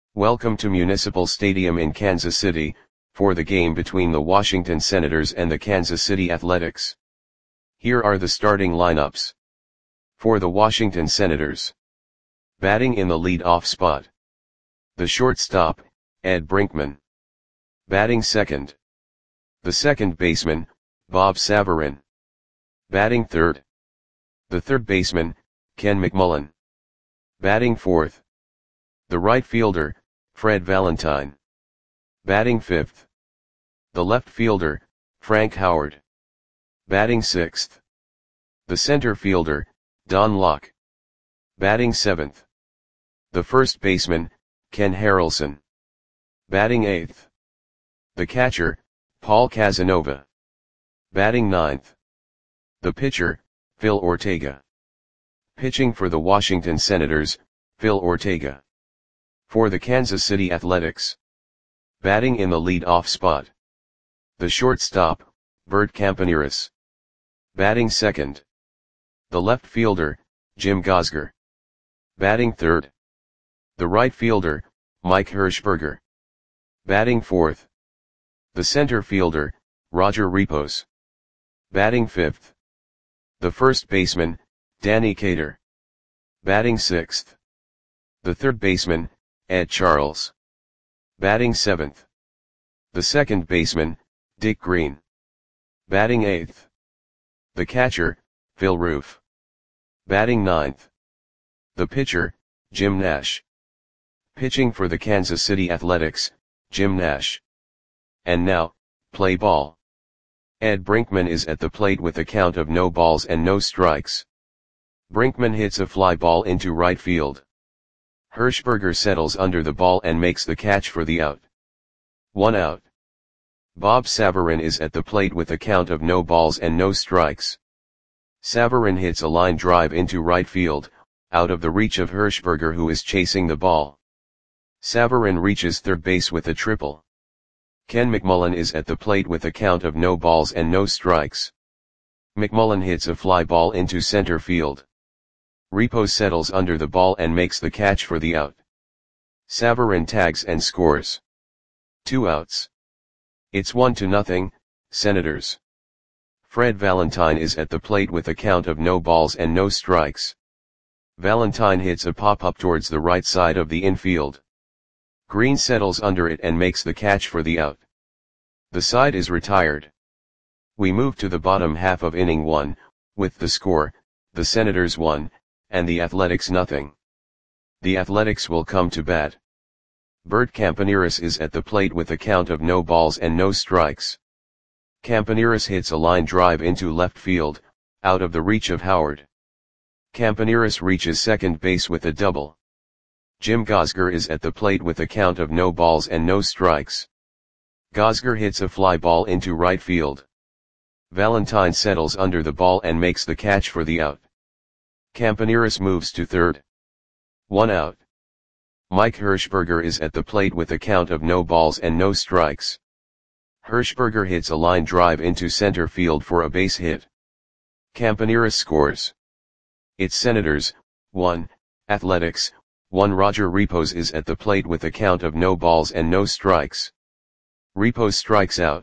Welcome to Municipal Stadium in Kansas City, for the game between the Washington Senators and the Kansas City Athletics. Here are the starting lineups. For the Washington Senators. Batting in the lead-off spot. The shortstop, Ed Brinkman. Batting second. The second baseman, Bob Savarin. Batting third. The third baseman, Ken McMullen. Batting fourth. The right fielder, Fred Valentine. Batting fifth. The left fielder, Frank Howard. Batting sixth. The center fielder, Don Locke. Batting seventh. The first baseman, Ken Harrelson. Batting eighth. The catcher, Paul Casanova. Batting ninth. The pitcher, Phil Ortega. Pitching for the Washington Senators, Phil Ortega. For the Kansas City Athletics. Batting in the lead-off spot. The shortstop, Bert Campaneris. Batting second. The left fielder, Jim Gosger. Batting third. The right fielder, Mike Hirschberger. Batting fourth. The center fielder, Roger Repos. Batting fifth. The first baseman, Danny Cater. Batting sixth. The third baseman, Ed Charles. Batting seventh. The second baseman, Dick Green. Batting eighth. The catcher, Phil Roof. Batting ninth. The pitcher, Jim Nash. Pitching for the Kansas City Athletics, Jim Nash. And now, play ball. Ed Brinkman is at the plate with a count of no balls and no strikes. Brinkman hits a fly ball into right field. Hirschberger settles under the ball and makes the catch for the out. 1 out. Bob Savarin is at the plate with a count of no balls and no strikes. Savarin hits a line drive into right field, out of the reach of Hirschberger, who is chasing the ball. Savarin reaches third base with a triple. Ken McMullen is at the plate with a count of no balls and no strikes. McMullen hits a fly ball into center field. Repos settles under the ball and makes the catch for the out. Savarin tags and scores. 2 outs. It's 1-0, Senators. Fred Valentine is at the plate with a count of no balls and no strikes. Valentine hits a pop-up towards the right side of the infield. Green settles under it and makes the catch for the out. The side is retired. We move to the bottom half of inning 1, with the score, the Senators 1, and the Athletics 0. The Athletics will come to bat. Bert Campaneris is at the plate with a count of no balls and no strikes. Campaneris hits a line drive into left field, out of the reach of Howard. Campaneris reaches second base with a double. Jim Gosger is at the plate with a count of no balls and no strikes. Gosger hits a fly ball into right field. Valentine settles under the ball and makes the catch for the out. Campaneris moves to third. 1 out. Mike Hirschberger is at the plate with a count of no balls and no strikes. Hirschberger hits a line drive into center field for a base hit. Campaneris scores. It's Senators 1, Athletics 1. Roger Repos is at the plate with a count of no balls and no strikes. Repos strikes out.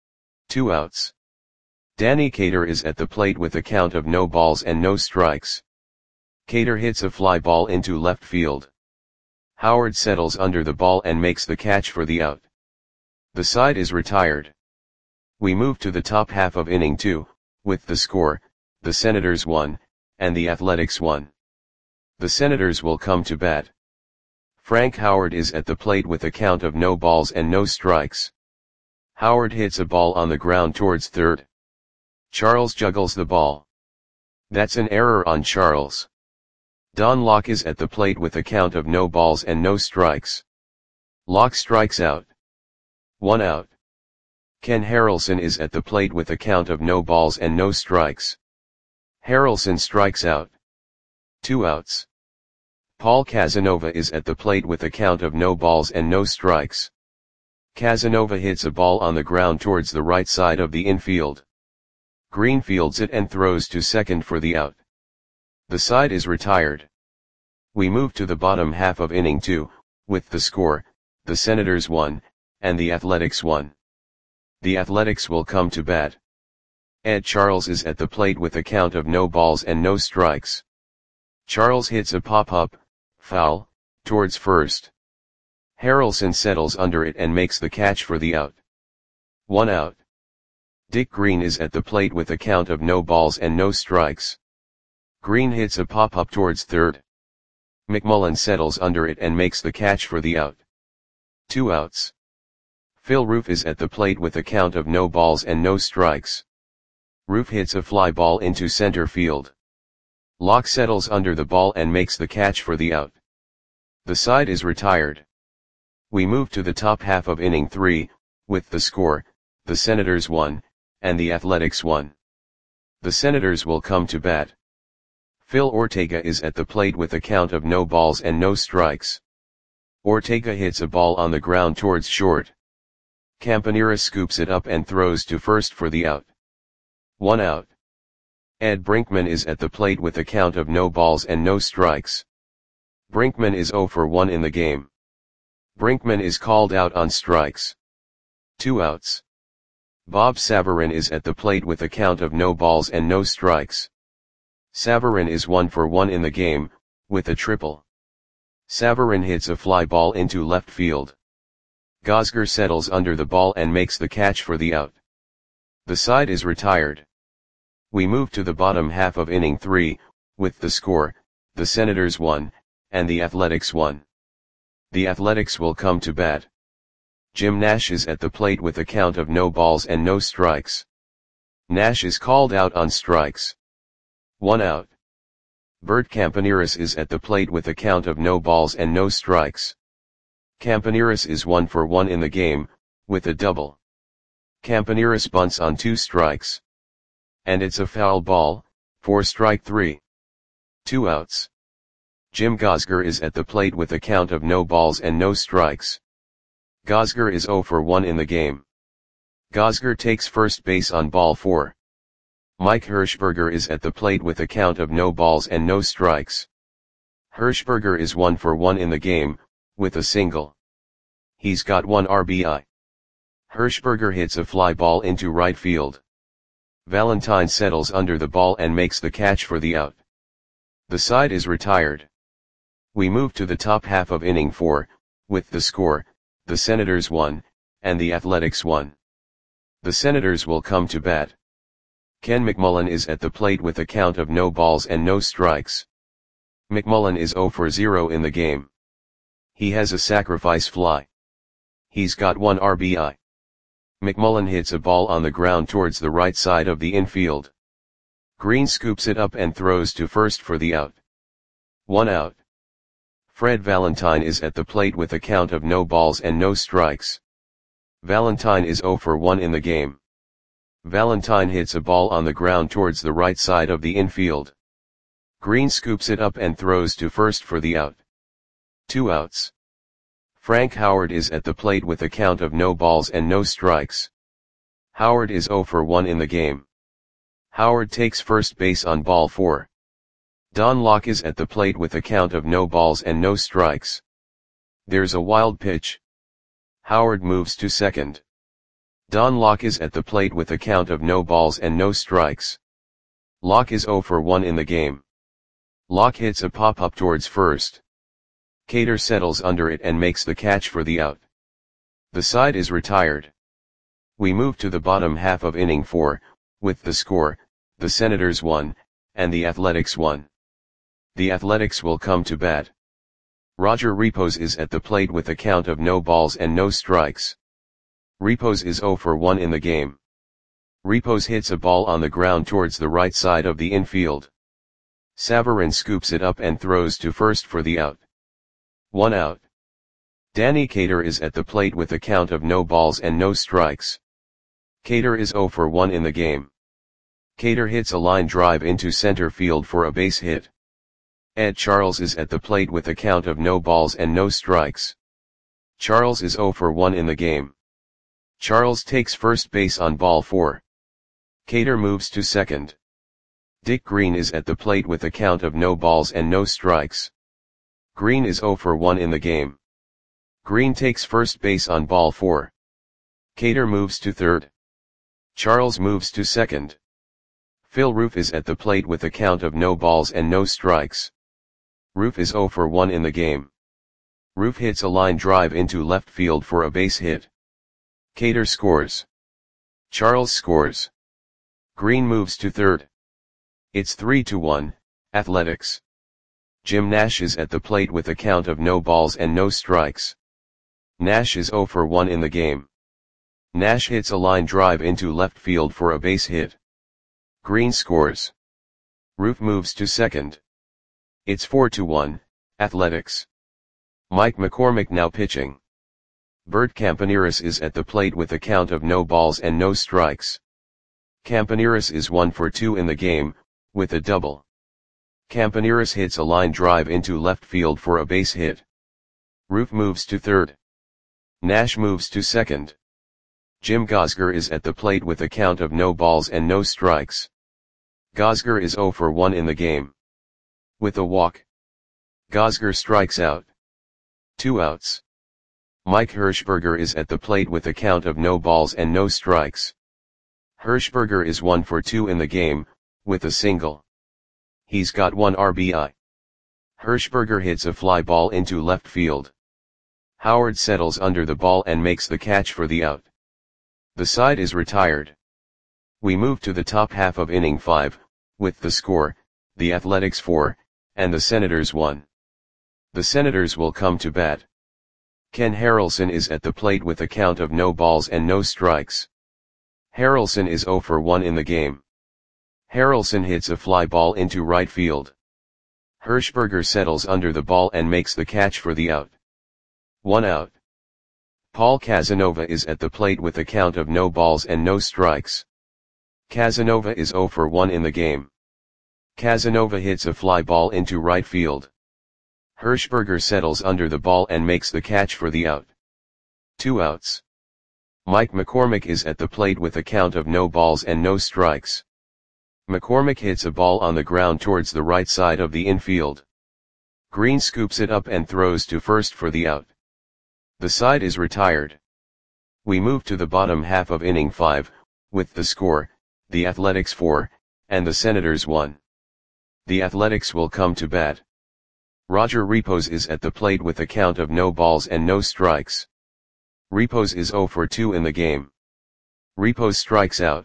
2 outs. Danny Cater is at the plate with a count of no balls and no strikes. Cater hits a fly ball into left field. Howard settles under the ball and makes the catch for the out. The side is retired. We move to the top half of inning 2, with the score, the Senators 1, and the Athletics 1. The Senators will come to bat. Frank Howard is at the plate with a count of no balls and no strikes. Howard hits a ball on the ground towards third. Charles juggles the ball. That's an error on Charles. Don Locke is at the plate with a count of no balls and no strikes. Locke strikes out. 1 out. Ken Harrelson is at the plate with a count of no balls and no strikes. Harrelson strikes out. 2 outs. Paul Casanova is at the plate with a count of no balls and no strikes. Casanova hits a ball on the ground towards the right side of the infield. Green fields it and throws to second for the out. The side is retired. We move to the bottom half of inning 2, with the score, the Senators 1, and the Athletics 1. The Athletics will come to bat. Ed Charles is at the plate with a count of no balls and no strikes. Charles hits a pop-up, foul, towards first. Harrelson settles under it and makes the catch for the out. 1 out. Dick Green is at the plate with a count of no balls and no strikes. Green hits a pop-up towards third. McMullen settles under it and makes the catch for the out. 2 outs. Phil Roof is at the plate with a count of no balls and no strikes. Roof hits a fly ball into center field. Locke settles under the ball and makes the catch for the out. The side is retired. We move to the top half of inning 3, with the score, the Senators 1, and the Athletics 1. The Senators will come to bat. Phil Ortega is at the plate with a count of no balls and no strikes. Ortega hits a ball on the ground towards short. Campanera scoops it up and throws to first for the out. 1 out. Ed Brinkman is at the plate with a count of no balls and no strikes. Brinkman is 0 for 1 in the game. Brinkman is called out on strikes. 2 outs. Bob Savarin is at the plate with a count of no balls and no strikes. Savarin is 1 for 1 in the game, with a triple. Savarin hits a fly ball into left field. Gosger settles under the ball and makes the catch for the out. The side is retired. We move to the bottom half of inning 3, with the score, the Senators 1, and the Athletics 1. The Athletics will come to bat. Jim Nash is at the plate with a count of no balls and no strikes. Nash is called out on strikes. 1 out. Bert Campaneris is at the plate with a count of no balls and no strikes. Campaneris is 1 for 1 in the game, with a double. Campaneris bunts on 2 strikes. And it's a foul ball, for strike 3. 2 outs. Jim Gosger is at the plate with a count of no balls and no strikes. Gosger is 0 for 1 in the game. Gosger takes first base on ball 4. Mike Hirschberger is at the plate with a count of no balls and no strikes. Hirschberger is 1 for 1 in the game, with a single. He's got 1 RBI. Hirschberger hits a fly ball into right field. Valentine settles under the ball and makes the catch for the out. The side is retired. We move to the top half of inning 4, with the score, the Senators 1, and the Athletics 1. The Senators will come to bat. Ken McMullen is at the plate with a count of no balls and no strikes. McMullen is 0 for 0 in the game. He has a sacrifice fly. He's got 1 RBI. McMullen hits a ball on the ground towards the right side of the infield. Green scoops it up and throws to first for the out. 1 out. Fred Valentine is at the plate with a count of no balls and no strikes. Valentine is 0 for 1 in the game. Valentine hits a ball on the ground towards the right side of the infield. Green scoops it up and throws to first for the out. 2 outs. Frank Howard is at the plate with a count of no balls and no strikes. Howard is 0 for 1 in the game. Howard takes first base on ball 4. Don Locke is at the plate with a count of no balls and no strikes. There's a wild pitch. Howard moves to second. Don Locke is at the plate with a count of no balls and no strikes. Locke is 0 for 1 in the game. Locke hits a pop-up towards first. Cater settles under it and makes the catch for the out. The side is retired. We move to the bottom half of inning 4, with the score, the Senators 1, and the Athletics 1. The Athletics will come to bat. Roger Repos is at the plate with a count of no balls and no strikes. Repos is 0 for 1 in the game. Repos hits a ball on the ground towards the right side of the infield. Savarin scoops it up and throws to first for the out. 1 out. Danny Cater is at the plate with a count of no balls and no strikes. Cater is 0 for 1 in the game. Cater hits a line drive into center field for a base hit. Ed Charles is at the plate with a count of no balls and no strikes. Charles is 0 for 1 in the game. Charles takes first base on ball 4. Cater moves to second. Dick Green is at the plate with a count of no balls and no strikes. Green is 0 for 1 in the game. Green takes first base on ball 4. Cater moves to third. Charles moves to second. Phil Roof is at the plate with a count of no balls and no strikes. Roof is 0 for 1 in the game. Roof hits a line drive into left field for a base hit. Cater scores. Charles scores. Green moves to third. It's 3-1, Athletics. Jim Nash is at the plate with a count of no balls and no strikes. Nash is 0 for 1 in the game. Nash hits a line drive into left field for a base hit. Green scores. Roof moves to second. It's 4-1, Athletics. Mike McCormick now pitching. Bert Campaneris is at the plate with a count of no balls and no strikes. Campaneris is 1 for 2 in the game, with a double. Campaneris hits a line drive into left field for a base hit. Roof moves to third. Nash moves to second. Jim Gosger is at the plate with a count of no balls and no strikes. Gosger is 0 for 1 in the game. With a walk. Gosger strikes out. 2 outs. Mike Hirschberger is at the plate with a count of no balls and no strikes. Hirschberger is 1 for 2 in the game, with a single. He's got 1 RBI. Hirschberger hits a fly ball into left field. Howard settles under the ball and makes the catch for the out. The side is retired. We move to the top half of inning 5, with the score, the Athletics 4, and the Senators 1. The Senators will come to bat. Ken Harrelson is at the plate with a count of no balls and no strikes. Harrelson is 0 for 1 in the game. Harrelson hits a fly ball into right field. Hirschberger settles under the ball and makes the catch for the out. 1 out. Paul Casanova is at the plate with a count of no balls and no strikes. Casanova is 0 for 1 in the game. Casanova hits a fly ball into right field. Hirschberger settles under the ball and makes the catch for the out. 2 outs. Mike McCormick is at the plate with a count of no balls and no strikes. McCormick hits a ball on the ground towards the right side of the infield. Green scoops it up and throws to first for the out. The side is retired. We move to the bottom half of inning 5, with the score, the Athletics 4, and the Senators 1. The Athletics will come to bat. Roger Repos is at the plate with a count of no balls and no strikes. Repos is 0 for 2 in the game. Repos strikes out.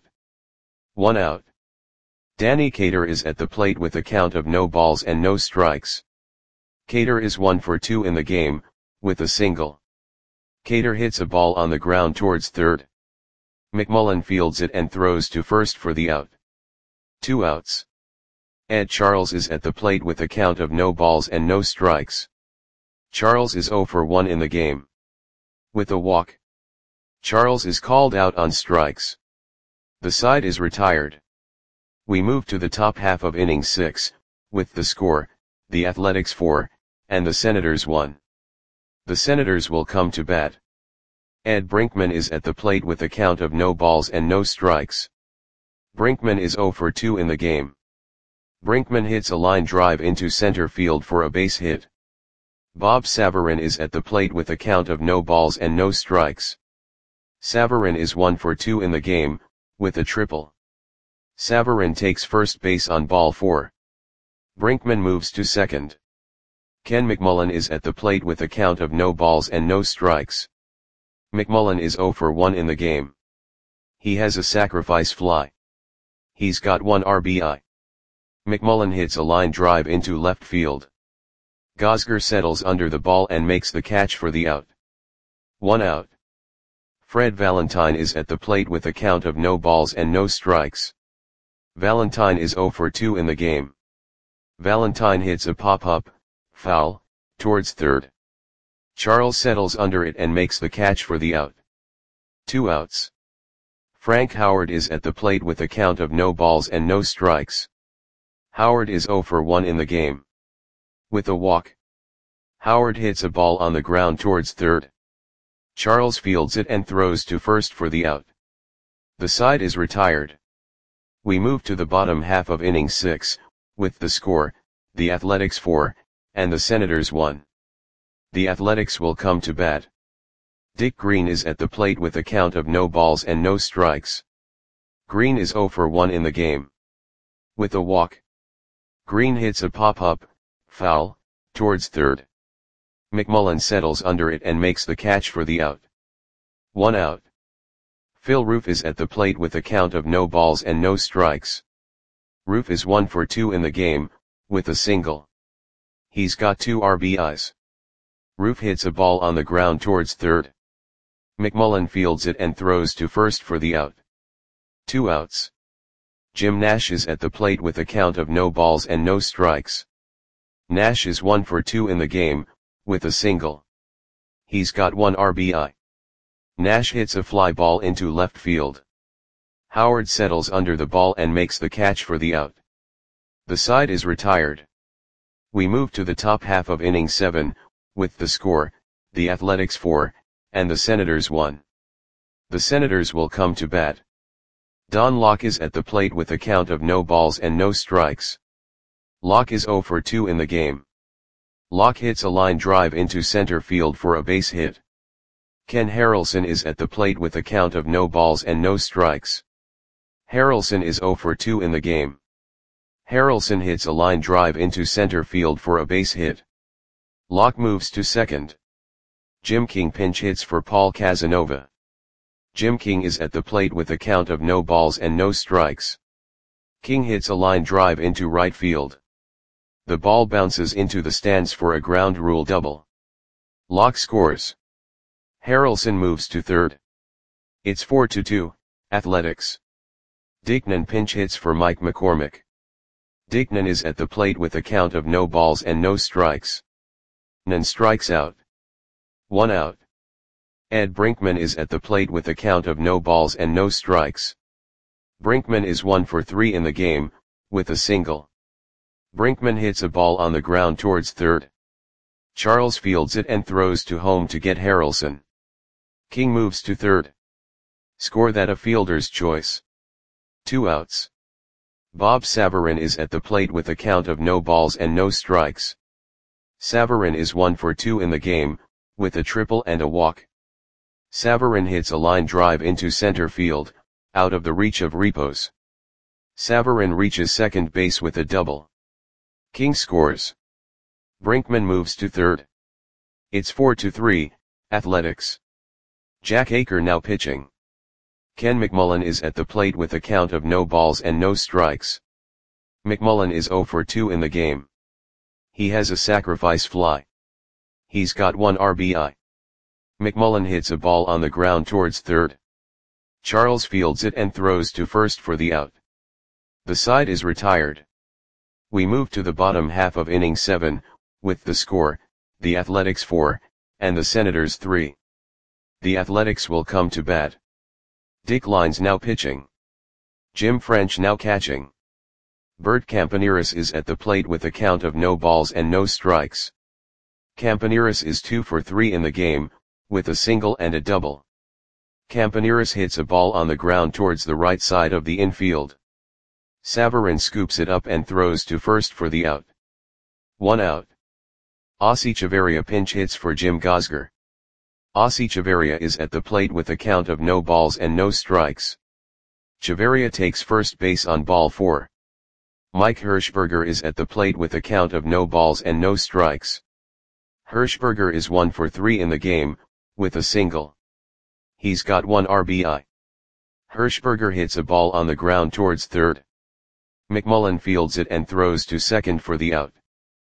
1 out. Danny Cater is at the plate with a count of no balls and no strikes. Cater is 1 for 2 in the game, with a single. Cater hits a ball on the ground towards third. McMullen fields it and throws to first for the out. 2 outs. Ed Charles is at the plate with a count of no balls and no strikes. Charles is 0 for 1 in the game. With a walk. Charles is called out on strikes. The side is retired. We move to the top half of inning 6, with the score, the Athletics 4, and the Senators 1. The Senators will come to bat. Ed Brinkman is at the plate with a count of no balls and no strikes. Brinkman is 0 for 2 in the game. Brinkman hits a line drive into center field for a base hit. Bob Savarin is at the plate with a count of no balls and no strikes. Savarin is 1 for 2 in the game, with a triple. Savarin takes first base on ball 4. Brinkman moves to second. Ken McMullen is at the plate with a count of no balls and no strikes. McMullen is 0 for 1 in the game. He has a sacrifice fly. He's got 1 RBI. McMullen hits a line drive into left field. Gosger settles under the ball and makes the catch for the out. 1 out. Fred Valentine is at the plate with a count of no balls and no strikes. Valentine is 0 for 2 in the game. Valentine hits a pop-up, foul, towards third. Charles settles under it and makes the catch for the out. 2 outs. Frank Howard is at the plate with a count of no balls and no strikes. Howard is 0 for 1 in the game. With a walk. Howard hits a ball on the ground towards third. Charles fields it and throws to first for the out. The side is retired. We move to the bottom half of inning 6, with the score, the Athletics 4, and the Senators 1. The Athletics will come to bat. Dick Green is at the plate with a count of no balls and no strikes. Green is 0 for 1 in the game. With a walk, Green hits a pop-up, foul, towards third. McMullen settles under it and makes the catch for the out. 1 out. Phil Roof is at the plate with a count of no balls and no strikes. Roof is 1 for 2 in the game, with a single. He's got 2 RBIs. Roof hits a ball on the ground towards third. McMullen fields it and throws to first for the out. 2 outs. Jim Nash is at the plate with a count of no balls and no strikes. Nash is 1 for 2 in the game, with a single. He's got 1 RBI. Nash hits a fly ball into left field. Howard settles under the ball and makes the catch for the out. The side is retired. We move to the top half of inning 7, with the score, the Athletics 4, and the Senators 1. The Senators will come to bat. Don Locke is at the plate with a count of no balls and no strikes. Locke is 0 for 2 in the game. Locke hits a line drive into center field for a base hit. Ken Harrelson is at the plate with a count of no balls and no strikes. Harrelson is 0 for 2 in the game. Harrelson hits a line drive into center field for a base hit. Locke moves to second. Jim King pinch hits for Paul Casanova. Jim King is at the plate with a count of no balls and no strikes. King hits a line drive into right field. The ball bounces into the stands for a ground rule double. Locke scores. Harrelson moves to third. It's 4-2, Athletics. Dickman pinch hits for Mike McCormick. Dickman is at the plate with a count of no balls and no strikes. Nan strikes out. 1 out. Ed Brinkman is at the plate with a count of no balls and no strikes. Brinkman is 1 for 3 in the game, with a single. Brinkman hits a ball on the ground towards third. Charles fields it and throws to home to get Harrelson. King moves to third. Score that a fielder's choice. 2 outs. Bob Savarin is at the plate with a count of no balls and no strikes. Savarin is 1 for 2 in the game, with a triple and a walk. Savarin hits a line drive into center field, out of the reach of Repos. Savarin reaches second base with a double. King scores. Brinkman moves to third. It's 4-3, Athletics. Jack Aker now pitching. Ken McMullen is at the plate with a count of no balls and no strikes. McMullen is 0 for 2 in the game. He has a sacrifice fly. He's got 1 RBI. McMullen hits a ball on the ground towards third. Charles fields it and throws to first for the out. The side is retired. We move to the bottom half of inning 7, with the score, the Athletics 4, and the Senators 3. The Athletics will come to bat. Dick Lines now pitching. Jim French now catching. Bert Campaneris is at the plate with a count of no balls and no strikes. Campaneris is 2 for 3 in the game, with a single and a double. Campaneris hits a ball on the ground towards the right side of the infield. Savarin scoops it up and throws to first for the out. 1 out. Ossie Chavarria pinch hits for Jim Gosger. Ossie Chavarria is at the plate with a count of no balls and no strikes. Chavarria takes first base on ball 4. Mike Hirschberger is at the plate with a count of no balls and no strikes. Hirschberger is 1 for 3 in the game, with a single. He's got 1 RBI. Hirschberger hits a ball on the ground towards third. McMullen fields it and throws to second for the out.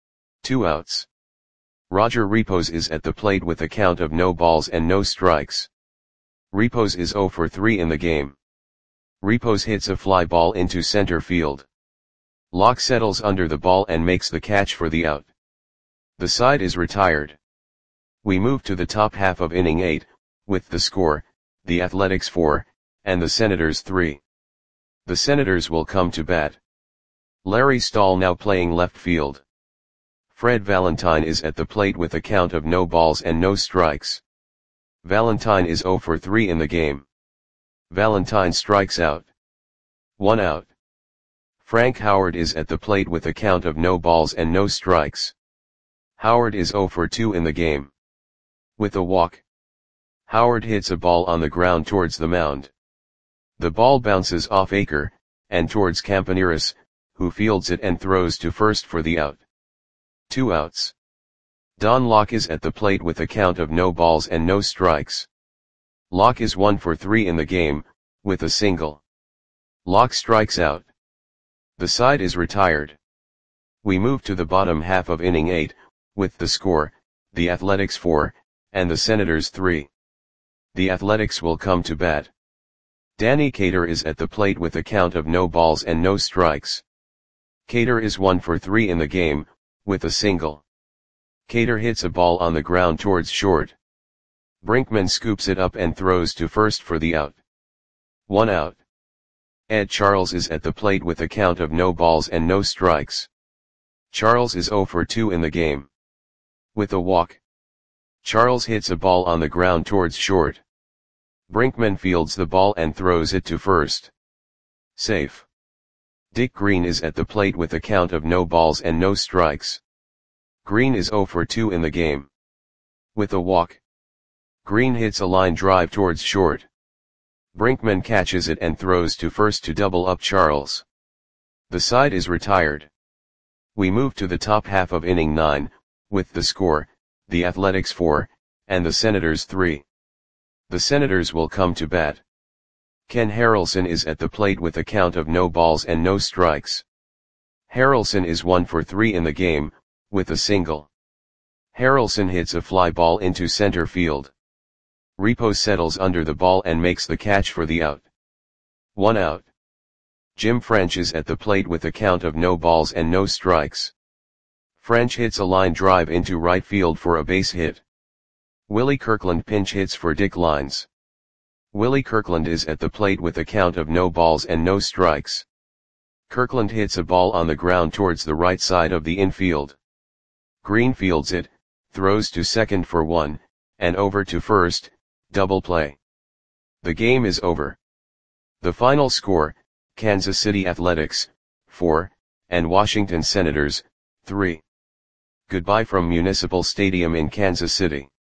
2 outs. Roger Repos is at the plate with a count of no balls and no strikes. Repos is 0 for 3 in the game. Repos hits a fly ball into center field. Locke settles under the ball and makes the catch for the out. The side is retired. We move to the top half of inning 8, with the score, the Athletics 4, and the Senators 3. The Senators will come to bat. Larry Stahl now playing left field. Fred Valentine is at the plate with a count of no balls and no strikes. Valentine is 0 for 3 in the game. Valentine strikes out. 1 out. Frank Howard is at the plate with a count of no balls and no strikes. Howard is 0 for 2 in the game. With a walk, Howard hits a ball on the ground towards the mound. The ball bounces off Aker, and towards Campaneris, who fields it and throws to first for the out. 2 outs. Don Locke is at the plate with a count of no balls and no strikes. Locke is 1 for 3 in the game, with a single. Locke strikes out. The side is retired. We move to the bottom half of inning 8, with the score, the Athletics 4, and the Senators 3. The Athletics will come to bat. Danny Cater is at the plate with a count of no balls and no strikes. Cater is 1 for 3 in the game, with a single. Cater hits a ball on the ground towards short. Brinkman scoops it up and throws to first for the out. 1 out. Ed Charles is at the plate with a count of no balls and no strikes. Charles is 0 for 2 in the game. With a walk, Charles hits a ball on the ground towards short. Brinkman fields the ball and throws it to first. Safe. Dick Green is at the plate with a count of no balls and no strikes. Green is 0 for 2 in the game. With a walk, Green hits a line drive towards short. Brinkman catches it and throws to first to double up Charles. The side is retired. We move to the top half of inning 9, with the score, the Athletics 4, and the Senators 3. The Senators will come to bat. Ken Harrelson is at the plate with a count of no balls and no strikes. Harrelson is 1 for 3 in the game, with a single. Harrelson hits a fly ball into center field. Repo settles under the ball and makes the catch for the out. 1 out. Jim French is at the plate with a count of no balls and no strikes. French hits a line drive into right field for a base hit. Willie Kirkland pinch hits for Dick Lines. Willie Kirkland is at the plate with a count of no balls and no strikes. Kirkland hits a ball on the ground towards the right side of the infield. Green fields it, throws to second for 1, and over to first, double play. The game is over. The final score, Kansas City Athletics, 4, and Washington Senators, 3. Goodbye from Municipal Stadium in Kansas City.